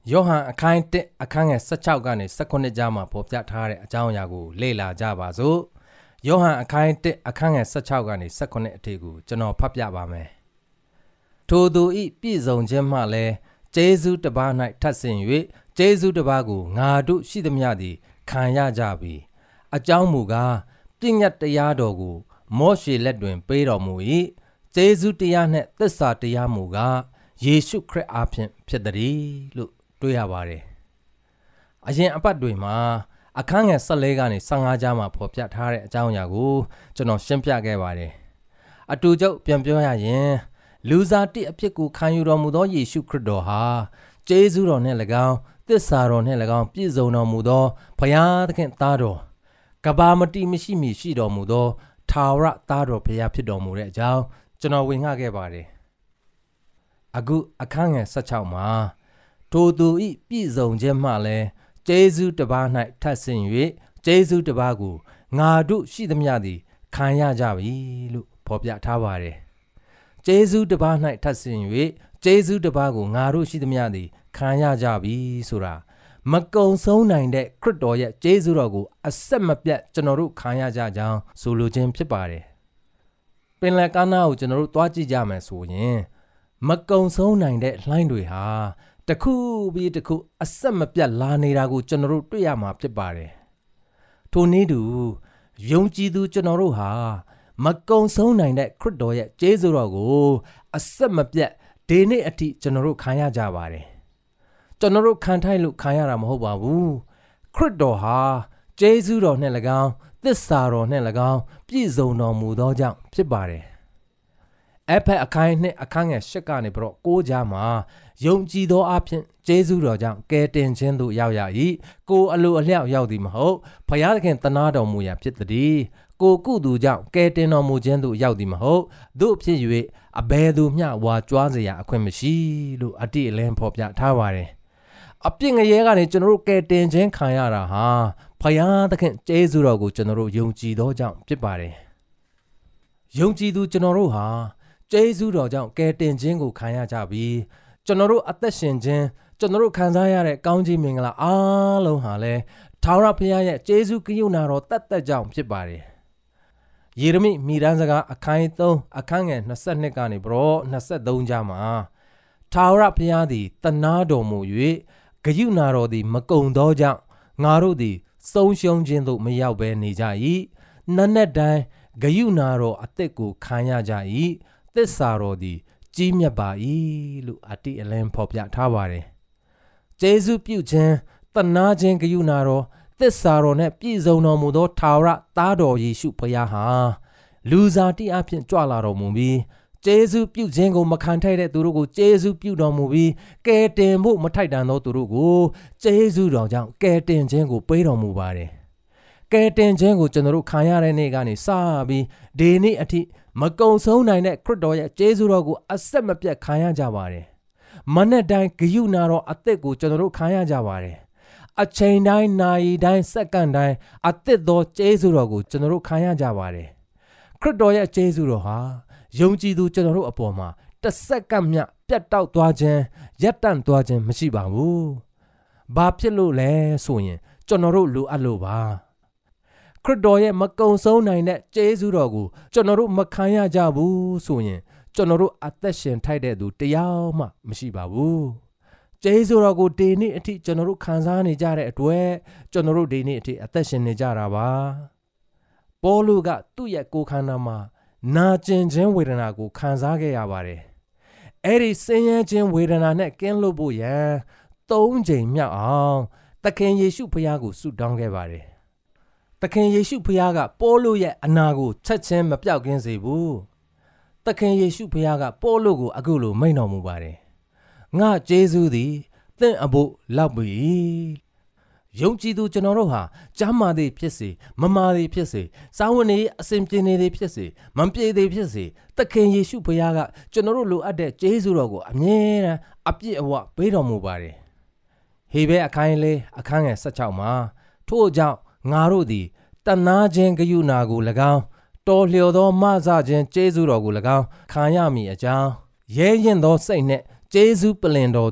ယောဟန်အခန်း1အခန်းငယ်16ကနေ19ကြားမှာဖော်ပြထားတဲ့အကြောင်းအရာကိုလေ့လာကြပါစို့။ယောဟန်အခန်း1အခန်းငယ်16ကနေ19အထိကိုကျွန်တော်ဖတ်ပြပါမယ်။ထိုသူဤပြည့်စုံခြင်းမှလည်းကျေးဇူးတစ်ပါး၌ထပ်ဆင့်၍ကျေးဇူးတစ်ပါးကိုငါတို့ရှိသမျှသည်ခံရကြပြီ။အကြောင်းမူကားပညတ်တရားတော်ကိုမောရှေလက်တွင်ပေးတော်မူ၏။ကျေးဇူးတရားနှင့်သစ္စာတရားမူကားယေရှုခရစ်အားဖြင့်ဖြစ်သည်လို့တွေ့ရပါတယ်။အရင်အပတ်တွေမှာအခန်းငယ်14ကနေ15ကြားမှာဖော်ပြထားတဲ့အကြောင်းအရာကိုကျွန်တော်ရှင်းပြခဲ့ပါတယ်။အတူချုပ်ပြန်ပြောရရင်လူစားတိအဖြစ်ကိုခံယူတော်မူသောယေရှုခရစ်တော်ဟာကျေးဇူးတော်နှင့်၎င်းသစ္စာတော်နှင့်၎င်းပြည့်စုံတော်မူသောဘုရားသခင်သားတော်ကဘာမတိမရှိမီရှိတော်မူသောထာဝရသားတော်ဘုရားဖြစ်တော်မူတဲ့အကြောင်းကျွန်တော်ဝင်ငှခဲ့ပါတယ်။အခုအခန်းငယ်16မှာထိုသူဤပြည့်စုံခြင်းမှလည်းကျေးဇူးတစ်ပါး၌ထပ်ဆင့်၍ကျေးဇူးတစ်ပါးကိုငါတို့ရှိသမျှသည်ခံရကြပြီလို့ဖော်ပြထားပါတယ်။ကျေးဇူးတစ်ပါး၌ထပ်ဆင့်၍ကျေးဇူးတစ်ပါးကိုငါတို့ရှိသမျှသည်ခံရကြပြီဆိုတာမကုံဆုံးနိုင်တဲ့ခရစ်တော်ရဲ့ကျေးဇူးတော်ကိုအဆက်မပြတ်ကျွန်တော်တို့ခံရကြကြောင်းဆိုလိုခြင်းဖြစ်ပါတယ်။ပင်လယ်ကမ်းနားကိုကျွန်တော်တို့သွားကြည့်ကြမယ်ဆိုရင်မကုံဆုံးနိုင်တဲ့လှိုင်းတွေဟာတစ်ခုပြီးတစ်ခုအဆက်မပြတ်လာနေတာကိုကျွန်တော်တို့တွေ့ရမှာဖြစ်ပါတယ်။ထိုနည်းတူယုံကြည်သူကျွန်တော်တို့ဟာမကုံဆုံးနိုင်တဲ့ခရစ်တော်ရဲ့ကျေးဇူးတော်ကိုအဆက်မပြတ်ဒီနေ့အထိကျွန်တော်တို့ခံရကြပါတယ်။ကျွန်တော်တို့ခံထိုက်လို့ခံရတာမဟုတ်ပါဘူး။ခရစ်တော်ဟာကျေးဇူးတော်နဲ့၎င်းသစ္စာတော်နဲ့၎င်းပြည့်စုံတော်မူသောကြောင့်ဖြစ်ပါတယ်။အဖက်အခန်းနဲ့အခန်းငယ်၈ကနေပြီးတော့9ကြားမှာယုံကြည်သောအဖြစ်ကျေးဇူးတော်ကြောင့်ကယ်တင်ခြင်းသို့ရောက်ရ၏ကိုအလိုအလျောက်ရောက်သည်မဟုတ်ဘုရားသခင်သနာတော်မူရာဖြစ်သည်ကိုကုသူကြောင့်ကယ်တင်တော်မူခြင်းသို့ရောက်သည်မဟုတ်သို့ဖြစ်၍အဘယ်သူမျှဝါကြွားเสียအခွင့်မရှိလို့အတိအလင်းဖော်ပြထားပါတယ်အပြစ်ငရဲကနေကျွန်တော်တို့ကယ်တင်ခြင်းခံရတာဟာဘုရားသခင်ကျေးဇူးတော်ကိုကျွန်တော်တို့ယုံကြည်သောကြောင့်ဖြစ်ပါတယ်ယုံကြည်သူကျွန်တော်တို့ဟာကျေးဇူးတော်ကြောင့်ကယ်တင်ခြင်းကိုခံရကြပြီးကျွန်တော်တို့အသက်ရှင်ခြင်းကျွန်တော်တို့ခံစားရတဲ့ကောင်းကြီးမင်္ဂလာအားလုံးဟာလည်းထာဝရဘုရားရဲ့ကျေးဇူးကရုဏာတော်တတ်ကြောင့်ဖြစ်ပါတယ်။ယေရမိမိတန်းစကားအခန်း3အခန်းငယ်22ကနေပြီးတော့23ကြားမှာထာဝရဘုရားသည်တနာတော်မူ၍ကရုဏာတော်သည်မကုံသောကြောင့်ငါတို့သည်ဆုံးရှုံးခြင်းသို့မရောက်ဘဲနေကြ၏။နက်နက်တိုင်းကရုဏာတော်အသက်ကိုခံရကြ၏။သစ္စာတော်သည်ကြီးမြတ်ပါ၏လို့အတိအလင်းဖော်ပြထားပါတယ်။ကျေးဇူးပြုခြင်းတနာခြင်းကရုဏာတော်သစ္စာတော်နဲ့ပြည့်စုံတော်မူသောထာဝရသားတော်ယေရှုဘုရားဟာလူစားတိအဖြစ်ကြွလာတော်မူပြီးကျေးဇူးပြုခြင်းကိုမခံထိုက်တဲ့သူတို့ကိုကျေးဇူးပြုတော်မူပြီးကယ်တင်ဖို့မထိုက်တန်သောသူတို့ကိုကျေးဇူးတော်ကြောင့်ကယ်တင်ခြင်းကိုပေးတော်မူပါတယ်။ကယ်တင်ခြင်းကိုကျွန်တော်တို့ခံရတဲ့နေ့ကနေစပြီးဒီနေ့အထိမကုံဆုံးနိုင်တဲ့ခရစ်တော်ရဲ့ကျေးဇူးတော်ကိုအဆက်မပြတ်ခံရကြပါတယ်။မနေ့တိုင်းဂရုဏာတော်အသက်ကိုကျွန်တော်တို့ခံရကြပါတယ်။အချိန်တိုင်းနာရီတိုင်းစက္ကန့်တိုင်းအသက်သောကျေးဇူးတော်ကိုကျွန်တော်တို့ခံရကြပါတယ်။ခရစ်တော်ရဲ့ကျေးဇူးတော်ဟာယုံကြည်သူကျွန်တော်တို့အပေါ်မှာတစ်စက္ကန့်မျှပြတ်တောက်သွားခြင်းရပ်တန့်သွားခြင်းမရှိပါဘူး။ဘာဖြစ်လို့လဲဆိုရင်ကျွန်တော်တို့လိုအပ်လို့ပါ။ခရစ်တော်ရဲ့မကုံဆုံးနိုင်တဲ့ကျေးဇူးတော်ကိုကျွန်တော်တို့မခံရကြဘူးဆိုရင်ကျွန်တော်တို့အသက်ရှင်ထိုက်တဲ့သူတရားမှမရှိပါဘူးကျေးဇူးတော်ကိုဒီနေ့အထိကျွန်တော်တို့ခံစားနေကြတဲ့အတွက်ကျွန်တော်တို့ဒီနေ့အထိအသက်ရှင်နေကြတာပါပေါလုကသူ့ရဲ့ကိုယ်ခန္ဓာမှာနာကျင်ခြင်းဝေဒနာကိုခံစားခဲ့ရပါတယ်အဲ့ဒီဆင်းရဲခြင်းဝေဒနာနဲ့ကင်းလွတ်ဖို့ရန်၃ချိန်မြောက်အောင်သခင်ယေရှုဖခင်ကိုဆုတောင်းခဲ့ပါတယ်သခင်ယေရှုဖခင်ကပေါလုရဲ့အနာကိုချက်ချင်းမပြောက်ကင်းစေဘူးသခင်ယေရှုဖခင်ကပေါလုကိုအခုလိုမိန့်တော်မူပါတယ်ငါကျေးဇူးသည်သင်အဖို့လောက်ပြီယုံကြည်သူကျွန်တော်တို့ဟာကျမ်းမာသည်ဖြစ်စေမမာသည်ဖြစ်စေစာဝန်နေအစဉ်ပြေနေသည်ဖြစ်စေမပြေသည်ဖြစ်စေသခင်ယေရှုဖခင်ကကျွန်တော်တို့လိုအပ်တဲ့ကျေးဇူးတော်ကိုအမြဲတမ်းအပြည့်အဝပေးတော်မူပါတယ်ဟေဘဲအခန်းလေးအခန်းငယ်16မှာထို့ကြောင့်ငါတို့သည်တနာခြင်းကရုဏာကို၎င်းတော်လျော်သောမဆခြင်းကျေးဇူးတော်ကို၎င်းခံရမည်အကြောင်းရဲရင်သောစိတ်နှင့်ကျေးဇူးပလင်တော်သို့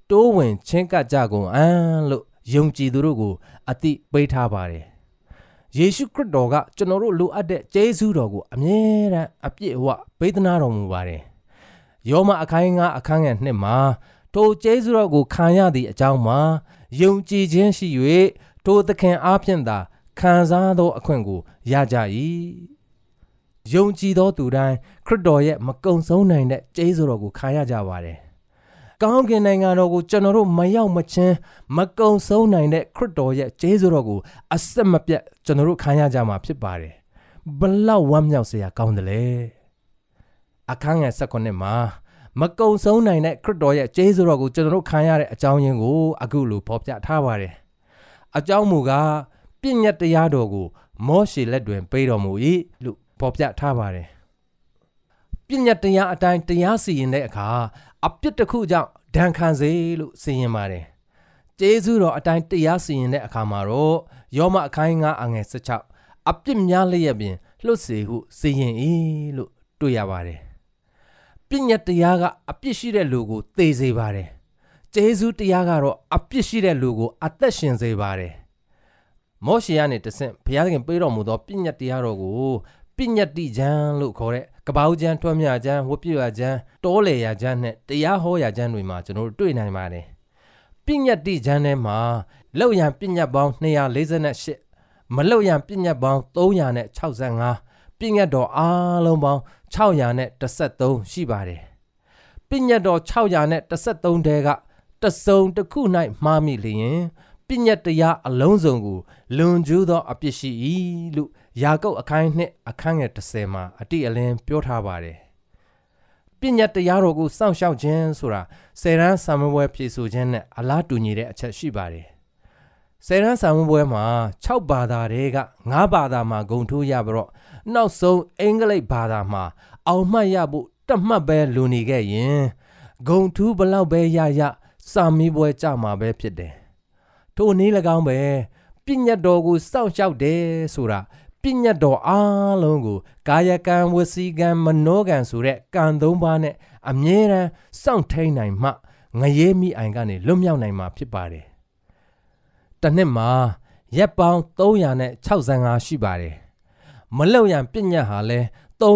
တိုးဝင်ချင်းကပ်ကြကုန်အံလို့ယုံကြည်သူတို့ကိုအတိပေးထားပါတယ်ယေရှုခရစ်တော်ကကျွန်တော်တို့လိုအပ်တဲ့ကျေးဇူးတော်ကိုအမြဲတမ်းအပြည့်အဝပေးသနာတော်မူပါတယ်ယောမအခန်း9အခန်းငယ်2မှာထိုကျေးဇူးတော်ကိုခံရသည့်အကြောင်းမှာယုံကြည်ခြင်းရှိ၍ထိုသခင်အားဖြင့်သာခံစားသောအခွင့်ကိုရကြ၏ယုံကြည်သောသူတိုင်းခရစ်တော်ရဲ့မကုံဆုံးနိုင်တဲ့ကျေးဇူးတော်ကိုခံရကြပါတယ်ကောင်းကင်နိုင်ငံတော်ကိုကျွန်တော်တို့မရောက်မချင်းမကုံဆုံးနိုင်တဲ့ခရစ်တော်ရဲ့ကျေးဇူးတော်ကိုအဆက်မပြတ်ကျွန်တော်တို့ခံရကြမှာဖြစ်ပါတယ်ဘလောက်ဝမ်းမြောက်စရာကောင်းတယ်လေအခန်းငယ်19မှာမကုံဆုံးနိုင်တဲ့ခရစ်တော်ရဲ့ကျေးဇူးတော်ကိုကျွန်တော်တို့ခံရတဲ့အကြောင်းရင်းကိုအခုလိုဖော်ပြထားပါတယ်အကြောင်းမူကားပြည့်ညတ်တရားတော်ကိုမောရှေလက်တွင်ပေးတော်မူ၏လို့ဖော်ပြထားပါတယ်ပြည့်ညတ်တရားအတိုင်းတရားစီရင်တဲ့အခါအပြစ်တစ်ခုကြောင့်ဒဏ်ခံစေလို့စီရင်ပါတယ်ကျေးဇူးတော်အတိုင်းတရားစီရင်တဲ့အခါမှာတော့ယောမအခန်း9အငယ်16အပြစ်များလျက်ပင်လွတ်စေဟုစီရင်၏လို့တွေ့ရပါတယ်ပြည့်ညတ်တရားကအပြစ်ရှိတဲ့လူကိုသေစေပါတယ်ကျေးဇူးတရားကတော့အပြစ်ရှိတဲ့လူကိုအသက်ရှင်စေပါတယ်မောရှေကနေတဆင့်ဘုရားသခင်ပေးတော်မူသောပြည့်ညတ်တရားတော်ကိုပြည့်ညတ်တိကျမ်းလို့ခေါ်တဲ့ကပ္ပဦးကျမ်းထွတ်မြတ်ကျမ်းဝတ်ပြုရကျမ်းတောလေရာကျမ်းနဲ့တရားဟောရာကျမ်းတွေမှာကျွန်တော်တို့တွေ့နိုင်ပါတယ်ပြည့်ညတ်တိကျမ်းထဲမှာလောက်ရန်ပြည့်ညတ်ပေါင်း248မလောက်ရန်ပြည့်ညတ်ပေါင်း365ပြည့်ညတ်တော်အားလုံးပေါင်း613ရှိပါတယ်ပြည့်ညတ်တော်613တဲကတစုံတစ်ခု၌မှားမိလျင်ပြည့်ညတ်တရားအလုံးစုံကိုလွန်ကျူးသောအပြစ်ရှိ၏လို့ယာကုပ်အခန်း2အခန်းငယ်10မှာအတိအလင်းပြောထားပါတယ်ပြည့်ညတ်တရားတော်ကိုစောင့်ရှောက်ခြင်းဆိုတာဆယ်ရန်ဆာမပွဲဖြည့်ဆို့ခြင်းနဲ့အလားတူညီတဲ့အချက်ရှိပါတယ်ဆယ်ရန်ဆာမပွဲမှာ6ဘာသာတွေက9ဘာသာမှာဂုဏ်ထူးရပြီးတော့နောက်ဆုံးအင်္ဂလိပ်ဘာသာမှာအောင်မှတ်ရဖို့တတ်မှတ်ပဲလူနေခဲ့ရင်ဂုဏ်ထူးဘလောက်ပဲရစာမီးပွဲကြမှာပဲဖြစ်တယ်ထိုနည်း၎င်းပဲပြည့်ညတ်တော်ကိုစောင့်ရှောက်တယ်ဆိုတာပြည့်ညတ်တော်အားလုံးကိုကာယကံဝစီကံမနောကံဆိုတဲ့ကံ3ပါးနဲ့အမြဲတမ်းစောင့်ထိန်နိုင်မှငရဲမိအိုင်ကနေလွတ်မြောက်နိုင်မှာဖြစ်ပါတယ်တစ်နှစ်မှာရက်ပေါင်း365ရှိပါတယ်မလောက်ရန်ပြည့်ညတ်ဟာလဲ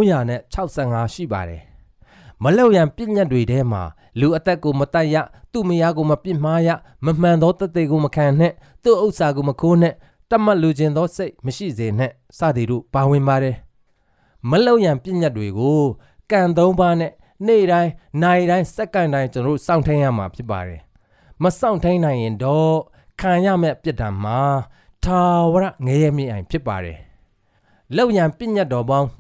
365ရှိပါတယ်မလောက်ရန်ပြည့်ညတ်တွေထဲမှာလူအသက်ကိုမတတ်ရသူ့မယားကိုမပြစ်မှားရမမှန်သောတသက်ကိုမခံနဲ့သူ့ဥစ္စာကိုမခိုးနဲ့တတ်မှတ်လူချင်းသောစိတ်မရှိစေနဲ့စသည်တို့ပါဝင်ပါတယ်မလောက်ရန်ပြည့်ညတ်တွေကိုကံ3ပါးနဲ့နေ့တိုင်းနိုင်တိုင်းစက္ကန့်တိုင်းကျွန်တော်တို့စောင့်ထိန်ရမှာဖြစ်ပါတယ်မစောင့်ထိန်နိုင်ရင်တော့ခံရမယ့်ပြစ်ဒဏ်မှာထာဝရငရဲမိအိုင်ဖြစ်ပါတယ်လောက်ရန်ပြည့်ညတ်တော်ပေါင်း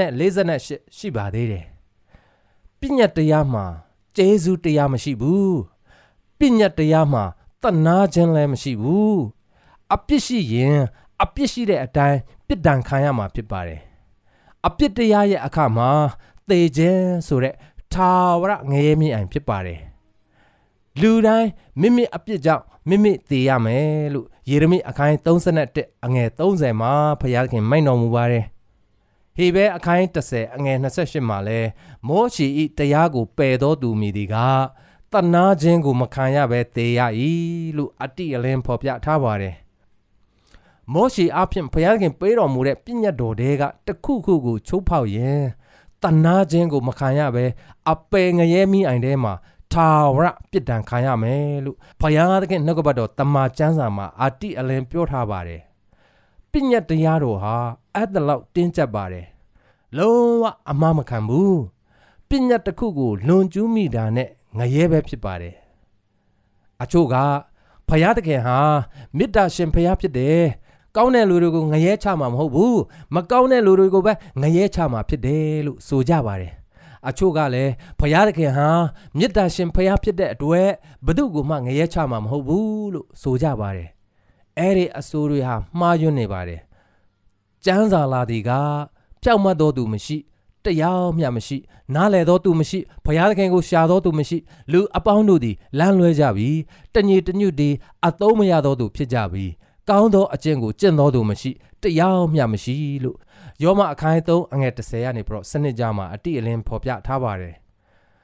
248ရှိပါသေးတယ်ပြည့်ညတ်တရားမှာကျေးဇူးတရားမရှိဘူးပြည့်ညတ်တရားမှာတနာခြင်းလည်းမရှိဘူးအပြစ်ရှိရင်အပြစ်ရှိတဲ့အတိုင်းပြစ်ဒဏ်ခံရမှာဖြစ်ပါတယ်အပြစ်တရားရဲ့အခါမှာသေခြင်းဆိုတဲ့ထာဝရငရဲမြင့်အိမ်ဖြစ်ပါတယ်လူတိုင်းမိမိအပြစ်ကြောင့်မိမိသေရမယ်လို့ယေရမိအခန်း31အငယ်30မှာဘုရားခင်မိန့်တော်မူပါတယ်ဟေဘဲအခန်း10အငယ်28မှာလဲမောရှေ၏တရားကိုပယ်တော်သူမည်သည်ကတနာခြင်းကိုမခံရဘဲသေရ၏လို့အတိအလင်းဖော်ပြထားပါတယ်မောရှေအဖျင်ဘုရားခင်ပေးတော်မူတဲ့ပြည့်ညတ်တော်တွေကတခုခုကိုချိုးဖောက်ရင်တနာခြင်းကိုမခံရဘဲအပယ်ငရဲမိအိုင်ထဲမှာထာဝရပြစ်ဒဏ်ခံရမယ်လို့ဘုရားသခင်နှုတ်ကပတ်တော်တမန်ကျမ်းစာမှာအတိအလင်းပြောထားပါတယ်ပြည့်ညတ်တရားတော်ဟာအဲ့ဒါလောက်တင်းကျပ်ပါတယ်လုံးဝအမှားမခံဘူးပြည့်ညတ်တစ်ခုကိုလွန်ကျူးမိတာနဲ့ငရဲပဲဖြစ်ပါတယ်အချို့ကဘုရားသခင်ဟာမေတ္တာရှင်ဘုရားဖြစ်တယ်ကောင်းတဲ့လူတွေကိုငရဲချမှာမဟုတ်ဘူးမကောင်းတဲ့လူတွေကိုပဲငရဲချမှာဖြစ်တယ်လို့ဆိုကြပါတယ်အချို့ကလည်းဘုရားသခင်ဟာမေတ္တာရှင်ဘုရားဖြစ်တဲ့အတွက်ဘယ်သူကိုမှငရဲချမှာမဟုတ်ဘူးလို့ဆိုကြပါတယ်အဲ့ဒီအဆိုတွေဟာမှားယွင်းနေပါတယ်ကျမ်းစာလာသည်ကဖြောက်မှတ်တော်သူမရှိတရားမျှမရှိနားလည်တော်သူမရှိဘုရားသခင်ကိုရှာတော်သူမရှိလူအပေါင်းတို့သည်လမ်းလွဲကြပြီတညီတညွတ်သည်အသုံးမရတော်သူဖြစ်ကြပြီကောင်းသောအကျင့်ကိုကျင့်တော်သူမရှိတရားမျှမရှိလို့ယောမအခန်း3အငယ်30ကနေပြီးတော့စနစ်ကြမှာအတိအလင်းဖော်ပြထားပါတယ်ဘ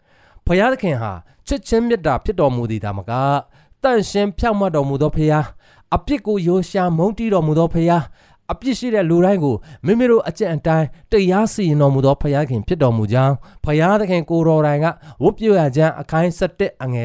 ဖယားသခင်ဟာချစ်ချင်းမြတ်တာဖြစ်တော်မူသည်ဒါမကတန့်ရှင်းဖြောင့်မတ်တော်မူသောဖယားအပြစ်ကိုယိုရှာမုန်းတီးတော်မူသောဖယားအပြစ်ရှိတဲ့လူတိုင်းကိုမိမိတို့အကျင့်အတိုင်းတရားစီရင်တော်မူသောဖယားခင်ဖြစ်တော်မူကြောင်းဖယားသခင်ကိုတော်တိုင်ကဝတ်ပြုရခြင်းအခိုင်း7အငယ်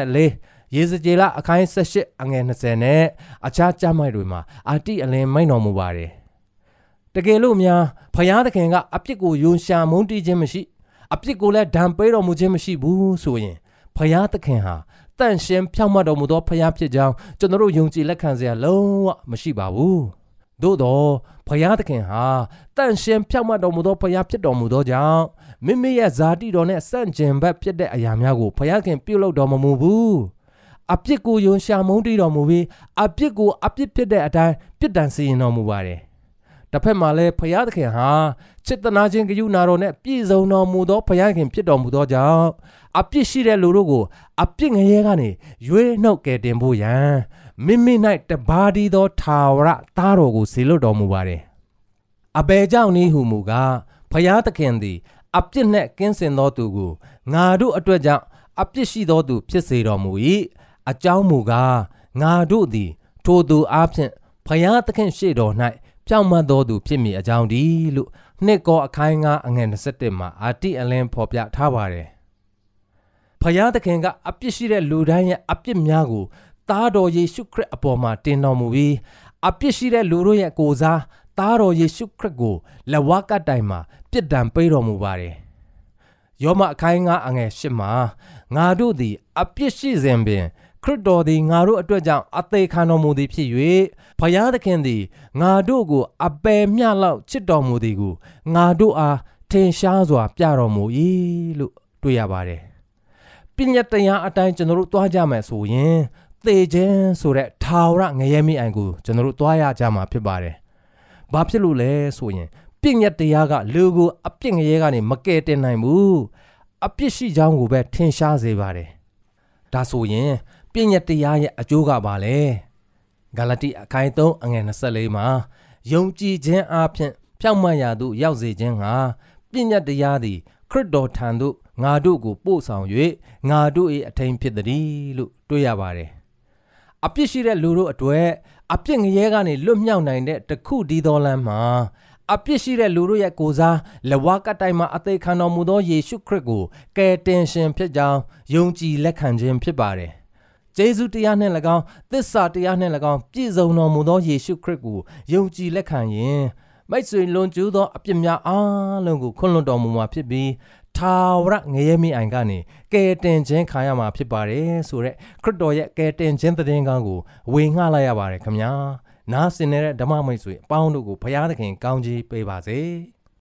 44ယေဇကျေလအခိုင်း18အငယ်20နဲ့အခြားကျမ်းပိုက်တွေမှာအာတိအလင်းမိန့်တော်မူပါတယ်တကယ်လို့များဖယားသခင်ကအပြစ်ကိုယိုရှာမုန်းတီးခြင်းမရှိအပြစ်ကိုလည်းဒဏ်ပေးတော်မူခြင်းမရှိဘူးဆိုရင်ဖယားသခင်ဟာတန့်ရှင်းဖြောင့်မတ်တော်မူသောဖယားဖြစ်ကြောင်းကျွန်တော်တို့ယုံကြည်လက်ခံစရာလုံးဝမရှိပါဘူးသို့တော့ဖယားသခင်ဟာတန့်ရှင်းဖြောင့်မတ်တော်မူသောဖယားဖြစ်တော်မူသောကြောင့်မိမိရဲ့ဇာတိတော်နဲ့ဆန့်ကျင်ဘက်ဖြစ်တဲ့အရာများကိုဖယားခင်ပြုလုပ်တော်မမူဘူးအပြစ်ကိုယုံရှာမုန်းတီးတော်မူပြီးအပြစ်ကိုအပြစ်ဖြစ်တဲ့အတိုင်းပြစ်ဒဏ်စီရင်တော်မူပါတယ်တစ်ဖက်မှာလည်းဖယားသခင်ဟာစေတနာခြင်းကရုဏာတော်နဲ့ပြည့်စုံတော်မူသောဖယားခင်ဖြစ်တော်မူသောကြောင့်အပြစ်ရှိတဲ့လူတို့ကိုအပြစ်ငရဲကနေရွေးနှုတ်ကယ်တင်ဖို့ရန်မိမိ၌တပါးတည်းသောထာဝရသားတော်ကိုစေလွှတ်တော်မူပါတယ်အဘယ်ကြောင့်နည်းဟုမူကားဖယားသခင်သည်အပြစ်နှင့်ကင်းစင်သောသူကိုငါတို့အတွက်ကြောင့်အပြစ်ရှိသောသူဖြစ်စေတော်မူ၏အကြောင်းမူကားငါတို့သည်ထိုသူအားဖြင့်ဖယားသခင်ရှေ့တော်၌ဖြောင့်မတ်သောသူဖြစ်မည်အကြောင်းဒီလို့နှစ်ကောအခိုင်း9အငယ်21မှာအာတိအလင်းဖော်ပြထားပါတယ်ဖယားသခင်ကအပြစ်ရှိတဲ့လူတိုင်းရဲ့အပြစ်များကိုသားတော်ယေရှုခရစ်အပေါ်မှာတင်တော်မူပြီးအပြစ်ရှိတဲ့လူတို့ရဲ့ကိုယ်စားသားတော်ယေရှုခရစ်ကိုလက်ဝါးကတိုင်မှာပြစ်ဒဏ်ပေးတော်မူပါတယ်ယောမအခိုင်း9အငယ်10မှာငါတို့သည်အပြစ်ရှိစဉ်ပင်ခရစ်တော်သည်ငါတို့အတွက်ကြောင့်အသေးခံတော်မူသည်ဖြစ်၍ဖယားသခင်သည်ငါတို့ကိုအပယ်မျှလောက်ချစ်တော်မူသည်ကိုငါတို့အားထင်ရှားစွာပြတော်မူ၏လို့တွေ့ရပါတယ်ပညတ်တရားအတိုင်းကျွန်တော်တို့သွားကြမယ်ဆိုရင်သေခြင်းဆိုတဲ့ထာဝရငရဲမိအိုင်ကိုကျွန်တော်တို့သွားရကြမှာဖြစ်ပါတယ်ဘာဖြစ်လို့လဲဆိုရင်ပညတ်တရားကလူကိုအပြစ်ငရဲကနေမကယ်တင်နိုင်ဘူးအပြစ်ရှိကြောင်းကိုပဲထင်ရှားစေပါတယ်ဒါဆိုရင်ပညတ်တရားရဲ့အကျိုးကပါလေဂါလတိအခိုင်3အငယ်24မှာယုံကြည်ခြင်းအပြင်ဖြောင့်မတ်ရာသို့ရောက်စေခြင်းဟာပညတ်တရားသည်ခရစ်တော်ထံသို့ငါတို့ကိုပို့ဆောင်၍ငါတို့၏အထိန်ဖြစ်သည်လို့တွေ့ရပါတယ်အပြစ်ရှိတဲ့လူတို့အတွက်အပြစ်ငရဲကနေလွတ်မြောက်နိုင်တဲ့တခုတည်းသောလမ်းမှာအပြစ်ရှိတဲ့လူတို့ရဲ့ကိုယ်စားလက်ဝါးကတိုင်မှာအသေးခံတော်မူသောယေရှုခရစ်ကိုကယ်တင်ရှင်ဖြစ်ကြောင်းယုံကြည်လက်ခံခြင်းဖြစ်ပါတယ်ကျေးဇူးတရားနှင့်၎င်းသစ္စာတရားနှင့်၎င်းပြည့်စုံတော်မူသောယေရှုခရစ်ကိုယုံကြည်လက်ခံရင်မိတ်ဆွေလွန်ကျူးသောအပြစ်များအားလုံးကိုခွင့်လွှတ်တော်မူမှာဖြစ်ပြီးထာဝရငရဲမိအိုင်ကနေကယ်တင်ခြင်းခံရမှာဖြစ်ပါတယ်ဆိုတဲ့ခရစ်တော်ရဲ့ကယ်တင်ခြင်းသတင်းကောင်းကိုဝေငှလိုက်ရပါတယ်ခင်ဗျာနားဆင်နေတဲ့ဓမ္မမိတ်ဆွေအပေါင်းတို့ကိုဘုရားသခင်ကောင်းချီးပေးပါစေ